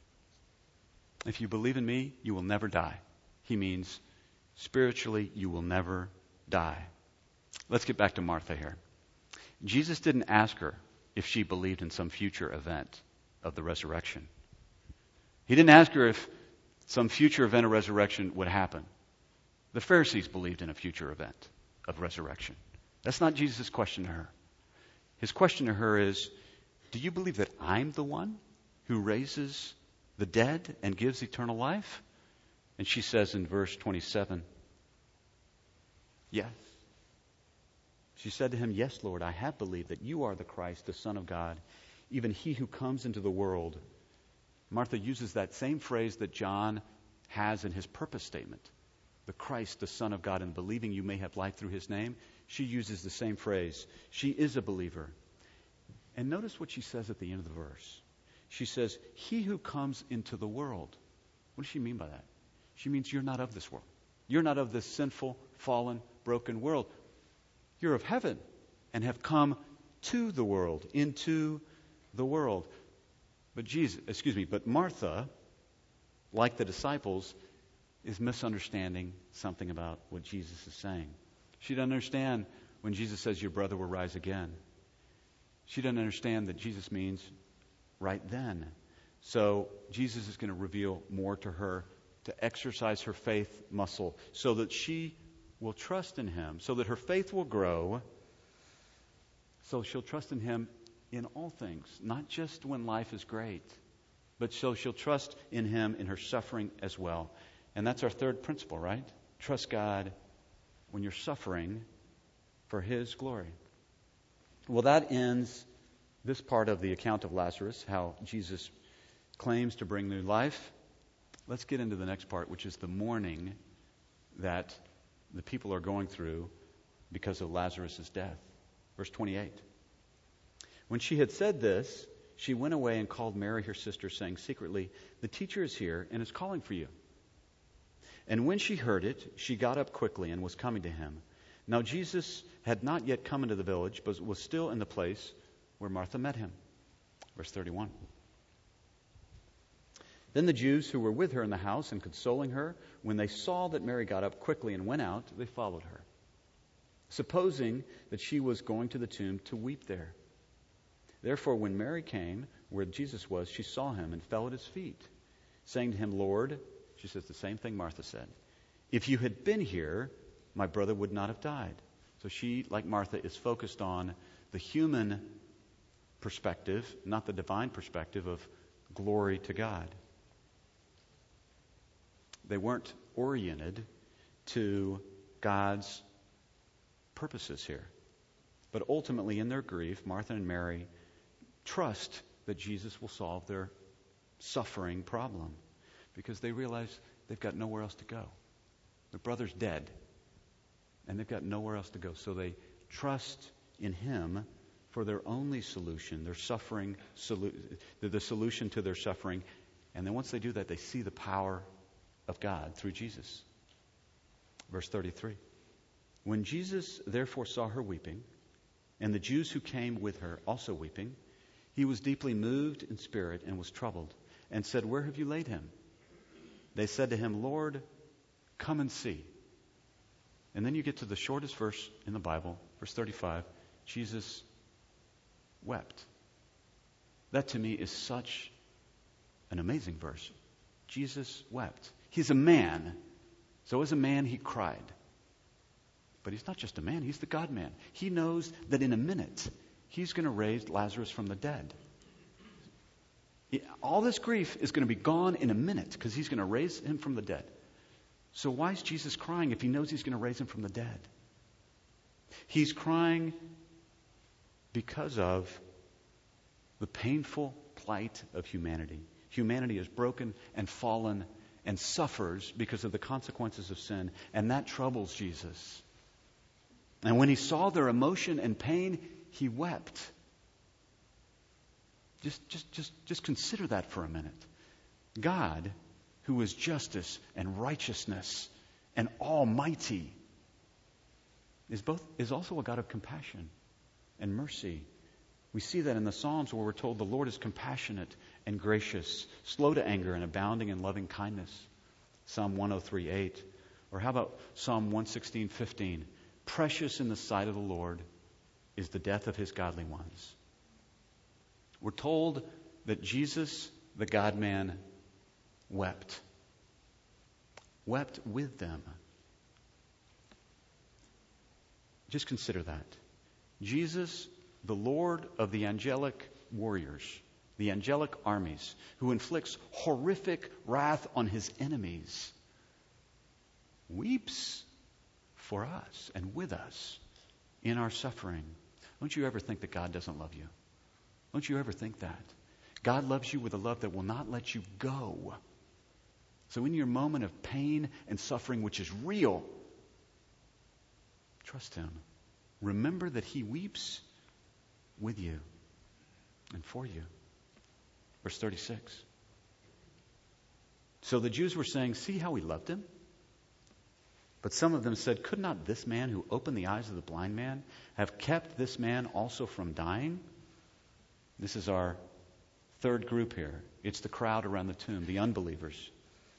Speaker 1: If you believe in me, you will never die. He means spiritually, you will never die. Let's get back to Martha here. Jesus didn't ask her if she believed in some future event of the resurrection. He didn't ask her if some future event of resurrection would happen. The Pharisees believed in a future event of resurrection. That's not Jesus' question to her. His question to her is, do you believe that I'm the one who raises the dead and gives eternal life? And she says in verse twenty-seven, yes. She said to him, yes, Lord, I have believed that you are the Christ, the Son of God, even he who comes into the world. Martha uses that same phrase that John has in his purpose statement. The Christ, the Son of God, and believing you may have life through his name. She uses the same phrase. She is a believer. And notice what she says at the end of the verse. She says, he who comes into the world. What does she mean by that? She means you're not of this world. You're not of this sinful, fallen, broken world. You're of heaven and have come to the world, into the world. But Jesus, excuse me, but Martha, like the disciples, is misunderstanding something about what Jesus is saying. She doesn't understand when Jesus says your brother will rise again. She doesn't understand that Jesus means right then. So Jesus is going to reveal more to her to exercise her faith muscle so that she will trust in him, so that her faith will grow, so she'll trust in him in all things, not just when life is great, but so she'll trust in him in her suffering as well. And that's our third principle, right? Trust God when you're suffering for his glory. Well, that ends this part of the account of Lazarus, how Jesus claims to bring new life. Let's get into the next part, which is the mourning that the people are going through because of Lazarus' death. Verse twenty-eight. When she had said this, she went away and called Mary, her sister, saying secretly, the teacher is here and is calling for you. And when she heard it, she got up quickly and was coming to him. Now Jesus had not yet come into the village, but was still in the place where Martha met him. Verse thirty-one. Then the Jews who were with her in the house and consoling her, when they saw that Mary got up quickly and went out, they followed her, supposing that she was going to the tomb to weep there. Therefore, when Mary came where Jesus was, she saw him and fell at his feet, saying to him, Lord, she says the same thing Martha said, if you had been here, my brother would not have died. So she, like Martha, is focused on the human perspective, not the divine perspective of glory to God. They weren't oriented to God's purposes here. But ultimately, in their grief, Martha and Mary trust that Jesus will solve their suffering problem because they realize they've got nowhere else to go. Their brother's dead, and they've got nowhere else to go. So they trust in him for their only solution, their suffering, solu- the solution to their suffering. And then once they do that, they see the power of God through Jesus. Verse thirty-three. When Jesus therefore saw her weeping, and the Jews who came with her also weeping, he was deeply moved in spirit and was troubled, and said, where have you laid him? They said to him, Lord, come and see. And then you get to the shortest verse in the Bible, verse thirty-five. Jesus wept. That to me is such an amazing verse. Jesus wept. He's a man. So as a man, he cried. But he's not just a man, he's the God-man. He knows that in a minute, he's going to raise Lazarus from the dead. All this grief is going to be gone in a minute because he's going to raise him from the dead. So why is Jesus crying if he knows he's going to raise him from the dead? He's crying because of the painful plight of humanity. Humanity is broken and fallen and suffers because of the consequences of sin, and that troubles Jesus. And when he saw their emotion and pain, he wept. Just, just, just, just consider that for a minute. God, who is justice and righteousness and almighty, is both is also a God of compassion and mercy. We see that in the Psalms where we're told the Lord is compassionate and gracious, slow to anger and abounding in loving kindness. Psalm one oh three eight. Or how about Psalm one sixteen fifteen? Precious in the sight of the Lord is the death of his godly ones. We're told that Jesus, the God-man, wept. Wept with them. Just consider that. Jesus, the Lord of the angelic warriors, the angelic armies, who inflicts horrific wrath on his enemies, weeps for us and with us in our suffering. Don't you ever think that God doesn't love you? Don't you ever think that? God loves you with a love that will not let you go. So in your moment of pain and suffering, which is real, trust him. Remember that he weeps with you and for you. Verse thirty-six. So the Jews were saying, see how he loved him? But some of them said, could not this man who opened the eyes of the blind man have kept this man also from dying? This is our third group here. It's the crowd around the tomb, the unbelievers.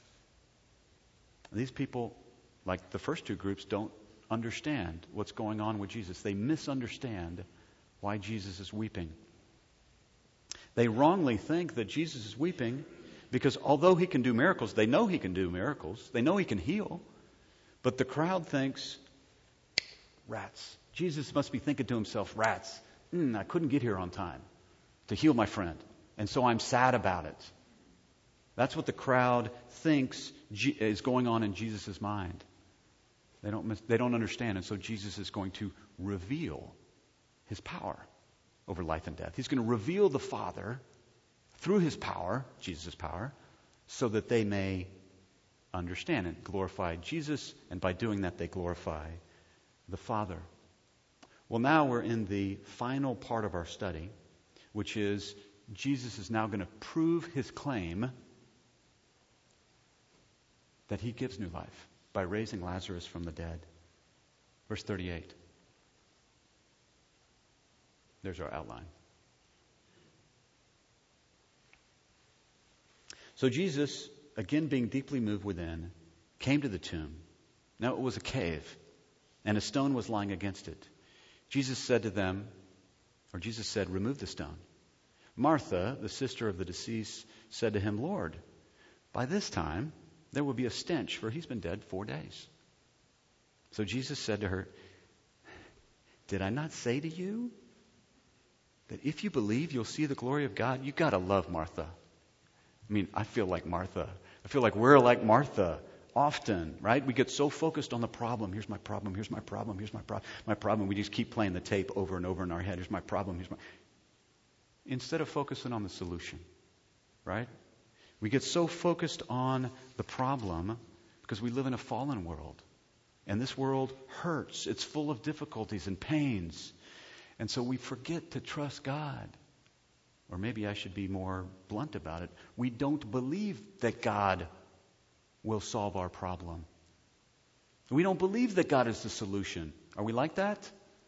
Speaker 1: These people, like the first two groups, don't understand what's going on with Jesus. They misunderstand why Jesus is weeping. They wrongly think that Jesus is weeping because although he can do miracles, they know he can do miracles. They know he can heal. But the crowd thinks, rats. Jesus must be thinking to himself, rats. Mm, I couldn't get here on time to heal my friend. And so I'm sad about it. That's what the crowd thinks is going on in Jesus' mind. They don't, they don't understand. And so Jesus is going to reveal his power over life and death. He's going to reveal the Father through his power, Jesus' power, so that they may understand and glorify Jesus, and by doing that they glorify the Father. Well, now we're in the final part of our study, which is Jesus is now going to prove his claim that he gives new life by raising Lazarus from the dead. Verse thirty-eight. There's our outline. So Jesus, again being deeply moved within, came to the tomb. Now it was a cave, and a stone was lying against it. Jesus said to them, or Jesus said, remove the stone. Martha, the sister of the deceased, said to him, Lord, by this time there will be a stench, for he's been dead four days. So Jesus said to her, did I not say to you that if you believe, you'll see the glory of God? You've got to love Martha. I mean, I feel like Martha. I feel like we're like Martha often, right? We get so focused on the problem. Here's my problem. Here's my problem. Here's my problem. My problem. We just keep playing the tape over and over in our head. Here's my problem. Here's my... Instead of focusing on the solution, right? We get so focused on the problem because we live in a fallen world. And this world hurts. It's full of difficulties and pains. And so we forget to trust God. Or maybe I should be more blunt about it. We don't believe that God will solve our problem. We don't believe that God is the solution. Are we like that?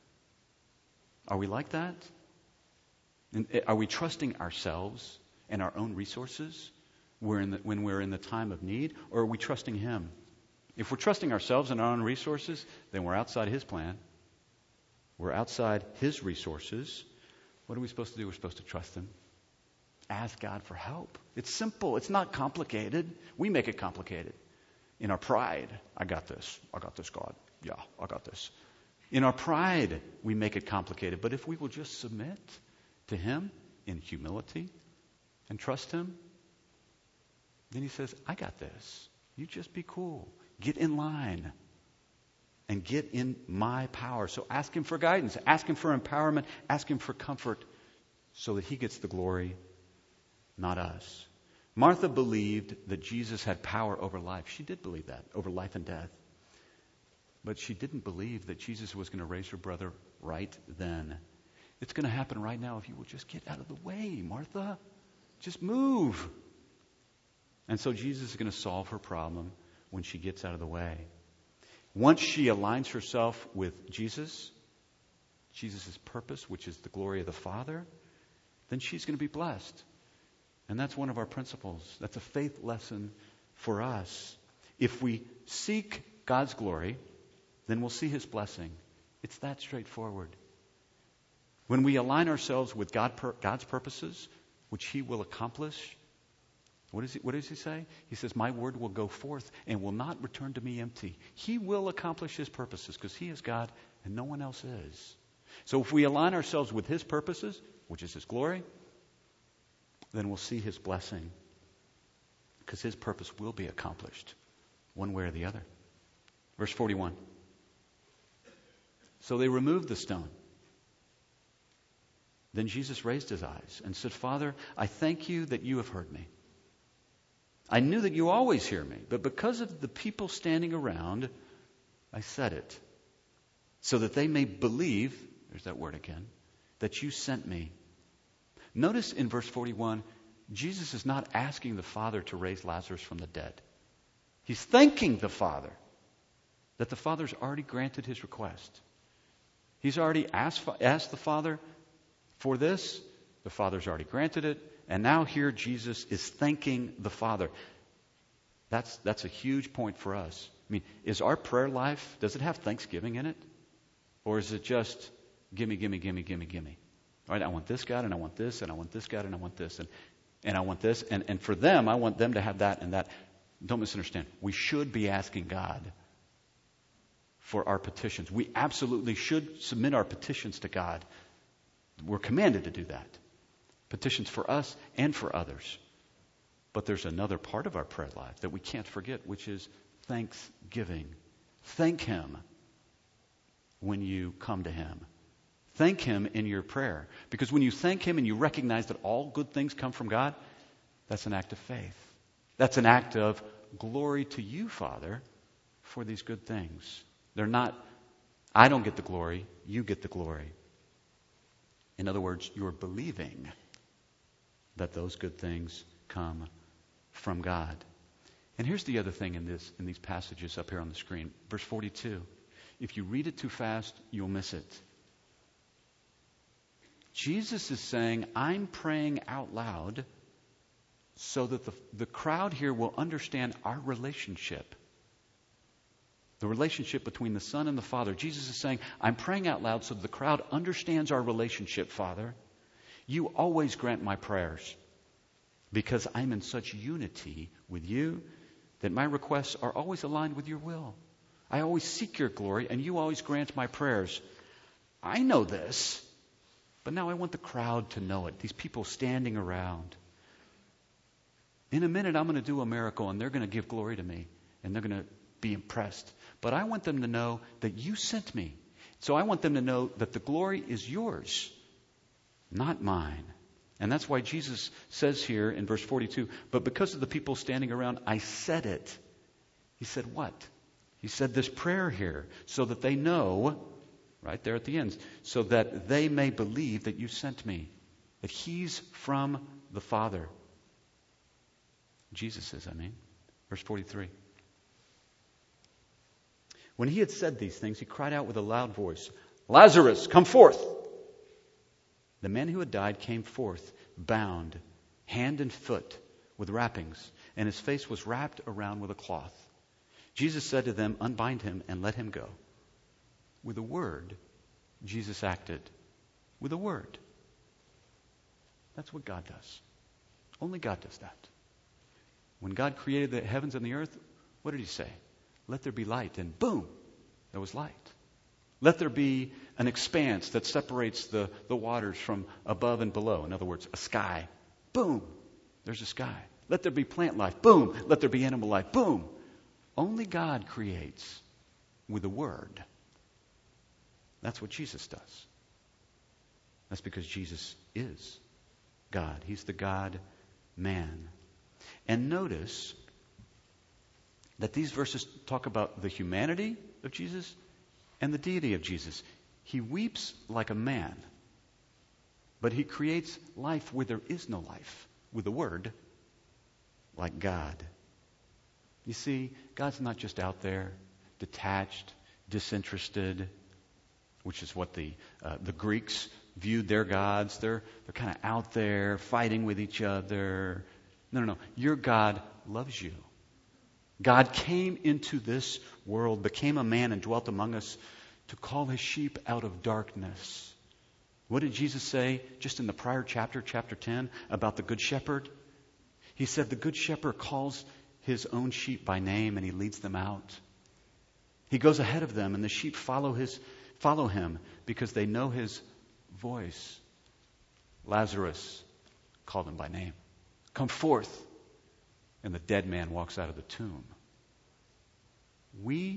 Speaker 1: Are we like that? And are we trusting ourselves and our own resources when we're in the time of need? Or are we trusting him? If we're trusting ourselves and our own resources, then we're outside his plan. We're outside his resources. What are we supposed to do? We're supposed to trust him. Ask God for help. It's simple. It's not complicated. We make it complicated. In our pride, I got this. I got this, God. Yeah, I got this. In our pride, we make it complicated. But if we will just submit to him in humility and trust him, then he says, I got this. You just be cool. Get in line and get in my power. So ask him for guidance. Ask him for empowerment. Ask him for comfort so that he gets the glory, not us. Martha believed that Jesus had power over life. She did believe that, over life and death. But she didn't believe that Jesus was going to raise her brother right then. It's going to happen right now if you will just get out of the way, Martha. Just move. And so Jesus is going to solve her problem when she gets out of the way. Once she aligns herself with Jesus, Jesus' purpose, which is the glory of the Father, then she's going to be blessed. And that's one of our principles. That's a faith lesson for us. If we seek God's glory, then we'll see his blessing. It's that straightforward. When we align ourselves with God, God's purposes, which he will accomplish, what, is he, what does he say? He says, my word will go forth and will not return to me empty. He will accomplish his purposes because he is God and no one else is. So if we align ourselves with his purposes, which is his glory, then we'll see his blessing because his purpose will be accomplished one way or the other. Verse forty-one. So they removed the stone. Then Jesus raised his eyes and said, Father, I thank you that you have heard me. I knew that you always hear me, but because of the people standing around, I said it, so that they may believe, there's that word again, that you sent me. Notice in verse forty-one, Jesus is not asking the Father to raise Lazarus from the dead. He's thanking the Father that the Father's already granted his request. He's already asked, asked the Father for this. The Father's already granted it. And now here Jesus is thanking the Father. That's, that's a huge point for us. I mean, is our prayer life, does it have thanksgiving in it? Or is it just gimme, gimme, gimme, gimme, gimme? All right, I want this God, and I want this, and I want this God, and I want this, and, and I want this. And, and for them, I want them to have that and that. Don't misunderstand. We should be asking God for our petitions. We absolutely should submit our petitions to God. We're commanded to do that. Petitions for us and for others. But there's another part of our prayer life that we can't forget, which is thanksgiving. Thank Him when you come to Him. Thank Him in your prayer. Because when you thank Him and you recognize that all good things come from God, that's an act of faith. That's an act of glory to you, Father, for these good things. They're not, I don't get the glory, you get the glory. In other words, you're believing that those good things come from God. And here's the other thing in this in these passages up here on the screen. Verse forty-two. If you read it too fast, you'll miss it. Jesus is saying, I'm praying out loud so that the, the crowd here will understand our relationship. The relationship between the Son and the Father. Jesus is saying, I'm praying out loud so that the crowd understands our relationship, Father. You always grant my prayers because I'm in such unity with you that my requests are always aligned with your will. I always seek your glory and you always grant my prayers. I know this, but now I want the crowd to know it. These people standing around. In a minute, I'm going to do a miracle and they're going to give glory to me and they're going to be impressed. But I want them to know that you sent me. So I want them to know that the glory is yours, not mine. And that's why Jesus says here in verse forty-two, but because of the people standing around, I said it. He said what? He said this prayer here so that they know, right there at the end, so that they may believe that you sent me, that He's from the Father. Jesus says, I mean. Verse forty-three. When He had said these things, He cried out with a loud voice, Lazarus, come forth! The man who had died came forth, bound, hand and foot, with wrappings, and his face was wrapped around with a cloth. Jesus said to them, unbind him and let him go. With a word, Jesus acted. With a word. That's what God does. Only God does that. When God created the heavens and the earth, what did He say? Let there be light, and boom, there was light. Let there be an expanse that separates the, the waters from above and below. In other words, a sky. Boom, there's a sky. Let there be plant life. Boom, let there be animal life. Boom. Only God creates with a word. That's what Jesus does. That's because Jesus is God. He's the God-man. And notice that these verses talk about the humanity of Jesus and the deity of Jesus. He weeps like a man, but He creates life where there is no life, with the Word, like God. You see, God's not just out there, detached, disinterested, which is what the uh, the Greeks viewed their gods. They're they're kind of out there fighting with each other. No, no, no. Your God loves you. God came into this world, became a man, and dwelt among us to call His sheep out of darkness. What did Jesus say just in the prior chapter, chapter ten, about the Good Shepherd? He said the Good Shepherd calls His own sheep by name and He leads them out. He goes ahead of them and the sheep follow his, follow Him because they know His voice. Lazarus called Him by name. Come forth. And the dead man walks out of the tomb. We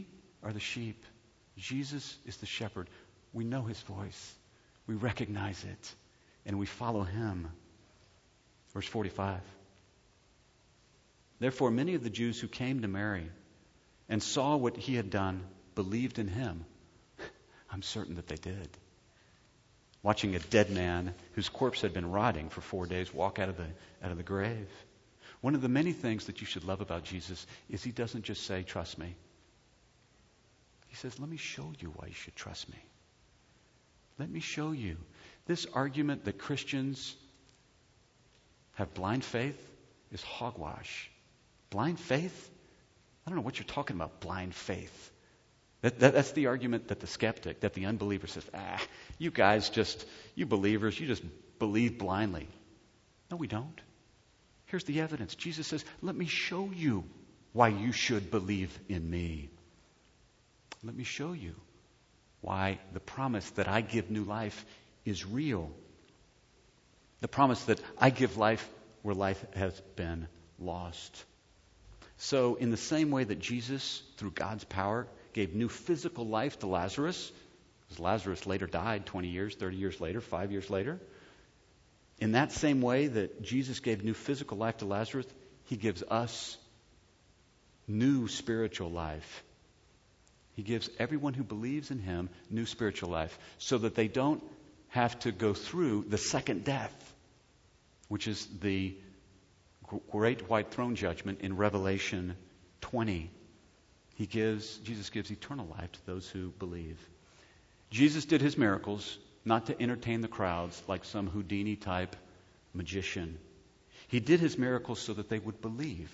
Speaker 1: are the sheep. Jesus is the shepherd. We know his voice. We recognize it. And we follow him. Verse forty-five. Therefore, many of the Jews who came to Mary and saw what he had done believed in him. I'm certain that they did. Watching a dead man whose corpse had been rotting for four days walk out of the out of the grave. One of the many things that you should love about Jesus is he doesn't just say, trust me. He says, let me show you why you should trust me. Let me show you. This argument that Christians have blind faith is hogwash. Blind faith? I don't know what you're talking about, blind faith. That, that, that's the argument that the skeptic, that the unbeliever says, ah, you guys just, you believers, you just believe blindly. No, we don't. Here's the evidence. Jesus says, let me show you why you should believe in me. Let me show you why the promise that I give new life is real. The promise that I give life where life has been lost. So in the same way that Jesus, through God's power, gave new physical life to Lazarus, because Lazarus later died twenty years, thirty years later, five years later. In that same way that Jesus gave new physical life to Lazarus, he gives us new spiritual life. He gives everyone who believes in him new spiritual life so that they don't have to go through the second death, which is the great white throne judgment in Revelation twenty. He gives, Jesus gives eternal life to those who believe. Jesus did his miracles not to entertain the crowds like some Houdini-type magician. He did his miracles so that they would believe.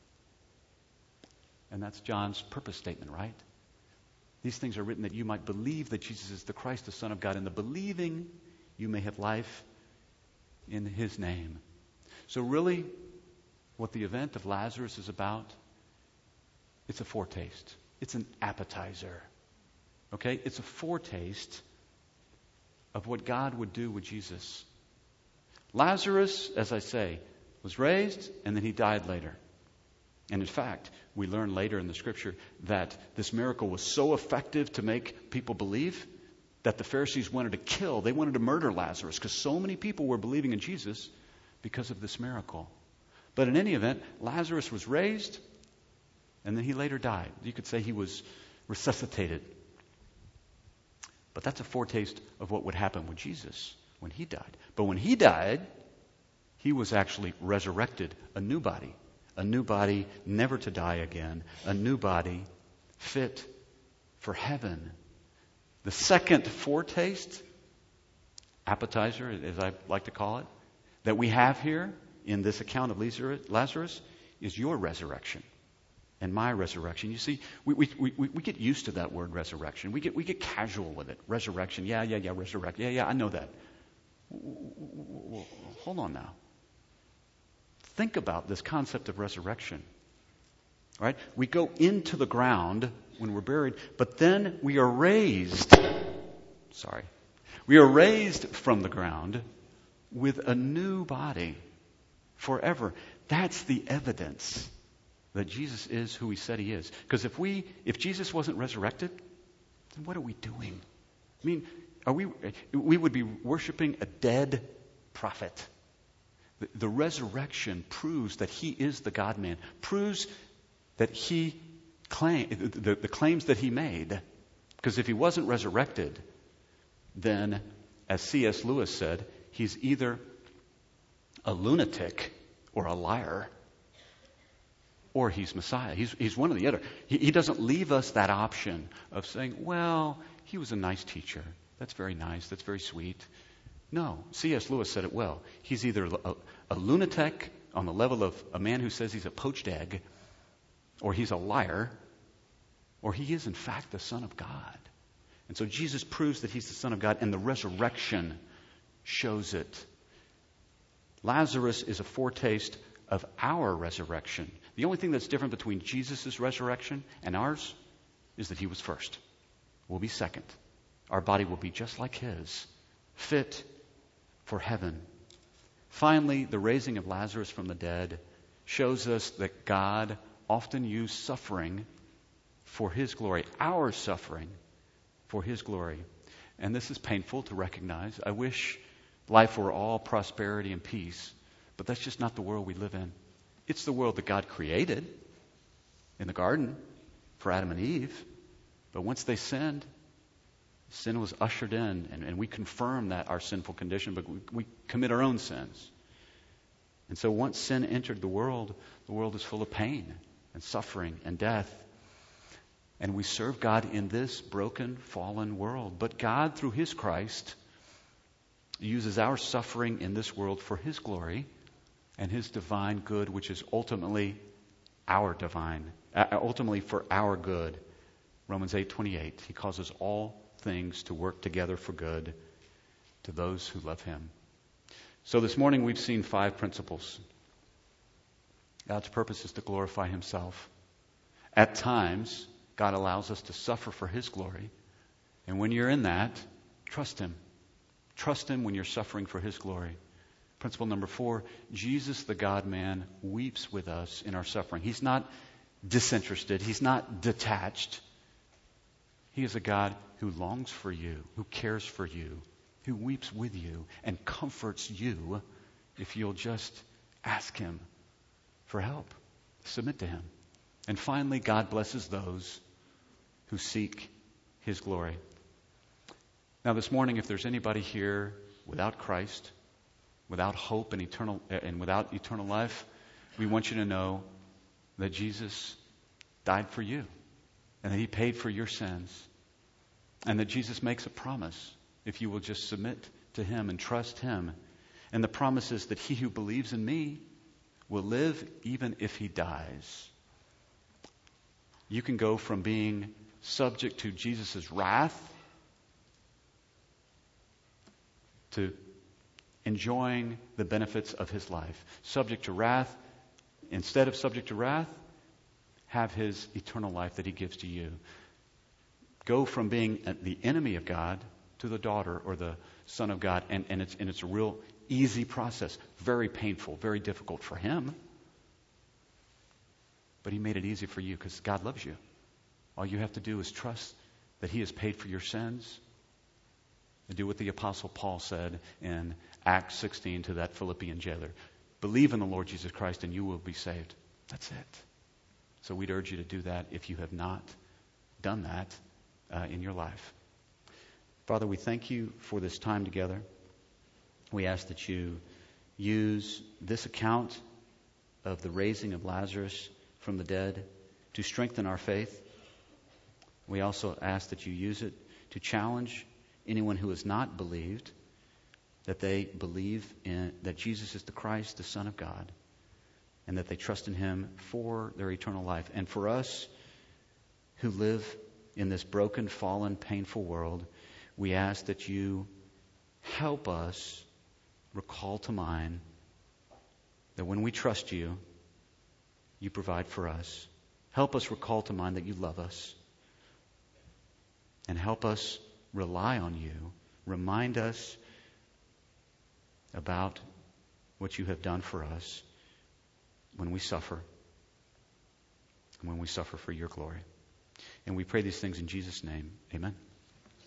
Speaker 1: And that's John's purpose statement, right? These things are written that you might believe that Jesus is the Christ, the Son of God. In the believing, you may have life in his name. So really, what the event of Lazarus is about, it's a foretaste. It's an appetizer. Okay? It's a foretaste of what God would do with Jesus. Lazarus, as I say, was raised and then he died later. And in fact, we learn later in the scripture that this miracle was so effective to make people believe that the Pharisees wanted to kill, they wanted to murder Lazarus because so many people were believing in Jesus because of this miracle. But in any event, Lazarus was raised and then he later died. You could say he was resuscitated. But that's a foretaste of what would happen with Jesus when he died. But when he died, he was actually resurrected, a new body. A new body never to die again. A new body fit for heaven. The second foretaste, appetizer, as I like to call it, that we have here in this account of Lazarus is your resurrection and my resurrection. You see, we, we, we, we get used to that word resurrection. We get, we get casual with it. Resurrection. Yeah, yeah, yeah, resurrect. Yeah, yeah, I know that. Hold on now. Think about this concept of resurrection. Right? We go into the ground when we're buried, but then we are raised. Sorry. We are raised from the ground with a new body forever. That's the evidence that Jesus is who he said he is. Because if we, if Jesus wasn't resurrected, then what are we doing? I mean, are we? We would be worshiping a dead prophet. The, the resurrection proves that he is the God-man. Proves that he claim the, the claims that he made. Because if he wasn't resurrected, then, as C S Lewis said, he's either a lunatic or a liar, or he's Messiah. He's, he's one or the other. He, he doesn't leave us that option of saying, well, he was a nice teacher. That's very nice. That's very sweet. No, C S Lewis said it well. He's either a, a lunatic on the level of a man who says he's a poached egg, or he's a liar, or he is in fact the Son of God. And so Jesus proves that he's the Son of God, and the resurrection shows it. Lazarus is a foretaste of our resurrection. The only thing that's different between Jesus' resurrection and ours is that he was first. We'll be second. Our body will be just like his, fit for heaven. Finally, the raising of Lazarus from the dead shows us that God often used suffering for His glory, our suffering for His glory. And this is painful to recognize. I wish life were all prosperity and peace, but that's just not the world we live in. It's the world that God created in the garden for Adam and Eve. But once they sinned, sin was ushered in, and, and we confirm that our sinful condition, but we, we commit our own sins. And so once sin entered the world, the world is full of pain and suffering and death. And we serve God in this broken, fallen world. But God, through His Christ, uses our suffering in this world for His glory and His divine good, which is ultimately our divine, uh, ultimately for our good. Romans eight twenty-eight, He causes all things to work together for good to those who love Him. So this morning we've seen five principles. God's purpose is to glorify Himself. At times, God allows us to suffer for His glory. And when you're in that, trust Him. Trust Him when you're suffering for His glory. Principle number four, Jesus, the God-man, weeps with us in our suffering. He's not disinterested. He's not detached. He is a God who longs for you, who cares for you, who weeps with you and comforts you if you'll just ask Him for help. Submit to Him. And finally, God blesses those who seek His glory. Now this morning, if there's anybody here without Christ, without hope and eternal and without eternal life, we want you to know that Jesus died for you and that He paid for your sins. And that Jesus makes a promise if you will just submit to Him and trust Him. And the promise is that he who believes in me will live even if he dies. You can go from being subject to Jesus' wrath to enjoying the benefits of His life. Subject to wrath, instead of subject to wrath, have His eternal life that He gives to you. Go from being the enemy of God to the daughter or the son of God. And, and, it's, and it's a real easy process. Very painful, very difficult for Him. But He made it easy for you because God loves you. All you have to do is trust that He has paid for your sins. And do what the Apostle Paul said in Acts sixteen to that Philippian jailer. Believe in the Lord Jesus Christ and you will be saved. That's it. So we'd urge you to do that if you have not done that uh, in your life. Father, we thank You for this time together. We ask that You use this account of the raising of Lazarus from the dead to strengthen our faith. We also ask that You use it to challenge anyone who has not believed, that they believe in that Jesus is the Christ, the Son of God, and that they trust in Him for their eternal life. And for us who live in this broken, fallen, painful world, we ask that You help us recall to mind that when we trust You, You provide for us. Help us recall to mind that You love us. And help us rely on You. Remind us about what You have done for us when we suffer. And when we suffer for Your glory. And we pray these things in Jesus' name. Amen.